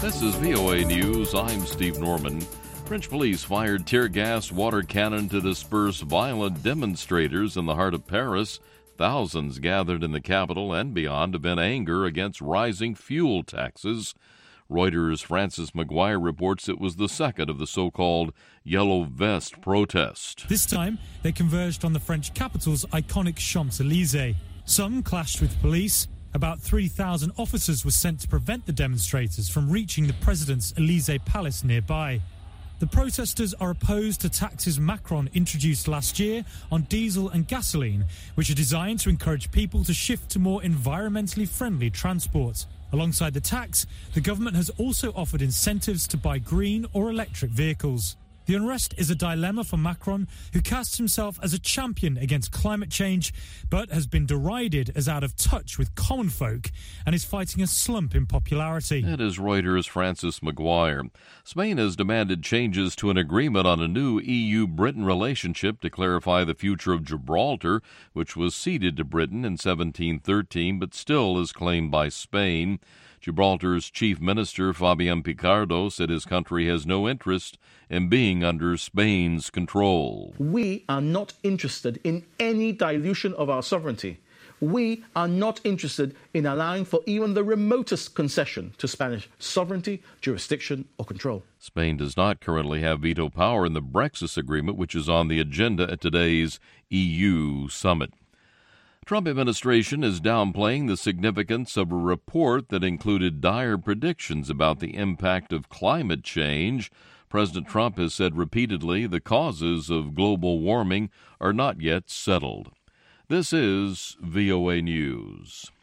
This is VOA News. I'm Steve Norman. French police fired tear gas water cannon to disperse violent demonstrators in the heart of Paris. Thousands gathered in the capital and beyond to vent anger against rising fuel taxes. Reuters' Francis McGuire reports it was the second of the so-called Yellow Vest protest. This time, they converged on the French capital's iconic Champs-Élysées. Some clashed with police. About 3,000 officers were sent to prevent the demonstrators from reaching the president's Élysée Palace nearby. The protesters are opposed to taxes Macron introduced last year on diesel and gasoline, which are designed to encourage people to shift to more environmentally friendly transport. Alongside the tax, the government has also offered incentives to buy green or electric vehicles. The unrest is a dilemma for Macron, who casts himself as a champion against climate change, but has been derided as out of touch with common folk and is fighting a slump in popularity. That is Reuters' Francis McGuire. Spain has demanded changes to an agreement on a new EU-Britain relationship to clarify the future of Gibraltar, which was ceded to Britain in 1713 but still is claimed by Spain. Gibraltar's chief minister, Fabian Picardo, said his country has no interest in being under Spain's control. We are not interested in any dilution of our sovereignty. We are not interested in allowing for even the remotest concession to Spanish sovereignty, jurisdiction, or control. Spain does not currently have veto power in the Brexit agreement, which is on the agenda at today's EU summit. Trump administration is downplaying the significance of a report that included dire predictions about the impact of climate change. President Trump has said repeatedly the causes of global warming are not yet settled. This is VOA News.